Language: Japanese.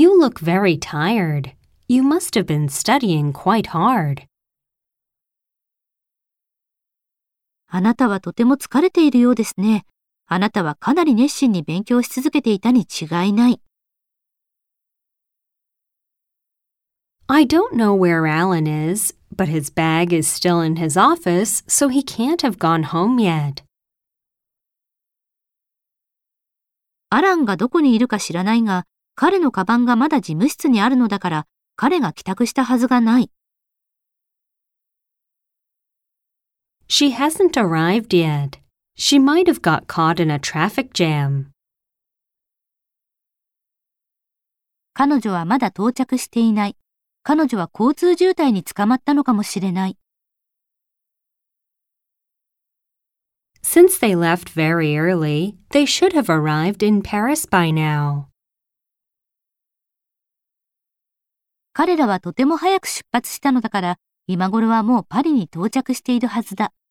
You look very tired. You must have been studying quite hard. あなたはとても疲れているようですね。あなたはかなり熱心に勉強し続けていたに違いない。 I don't know where Alan is, but his bag is still in his office, so he can't have gone home yet. アランがどこにいるか知らないが、彼のカバンがまだ事務室にあるのだから、彼が帰宅したはずがない。 She hasn't arrived yet. She might have got caught in a traffic jam. 彼女はまだ到着していない。彼女は交通渋滞に捕まったのかもしれない。 Since they left very early, they should have arrived in Paris by now. 彼らはとても早く出発したのだから、今頃はもうパリに到着しているはずだ。